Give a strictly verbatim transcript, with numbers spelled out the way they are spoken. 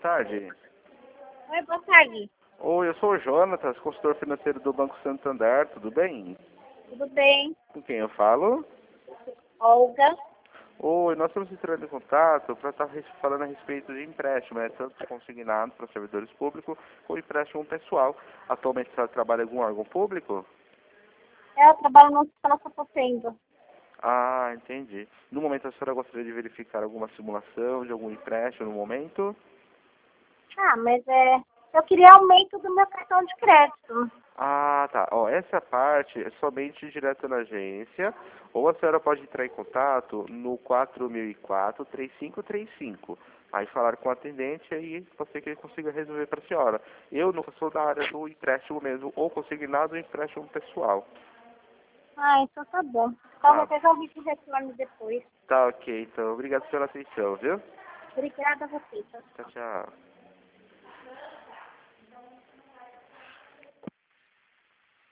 tarde. Oi, boa tarde. Oi, eu sou o Jonatas, consultor financeiro do Banco Santander, tudo bem? Tudo bem? Com quem eu falo? Olga. Oi, nós estamos entrando em contato para estar falando a respeito de empréstimo, né? Tanto consignado para servidores públicos como empréstimo pessoal. Atualmente você trabalha em algum órgão público? Eu trabalho no Hospital Sapopemba. Ah, entendi. No momento a senhora gostaria de verificar alguma simulação de algum empréstimo no momento? Ah, mas é... Eu queria aumento do meu cartão de crédito. Ah, tá. Ó, essa parte é somente direto na agência, ou a senhora pode entrar em contato no quatro mil e quatro, três cinco três cinco. Aí falar com o atendente aí você que ele consiga resolver para a senhora. Eu não sou da área do empréstimo mesmo, ou consignado ou empréstimo pessoal. Ah, então tá bom. Tá, Qualquer coisa eu vi que retorno depois. tá ok, então. Obrigado pela atenção, viu? Obrigada a você. Tchau, Tchau, tchau. tchau.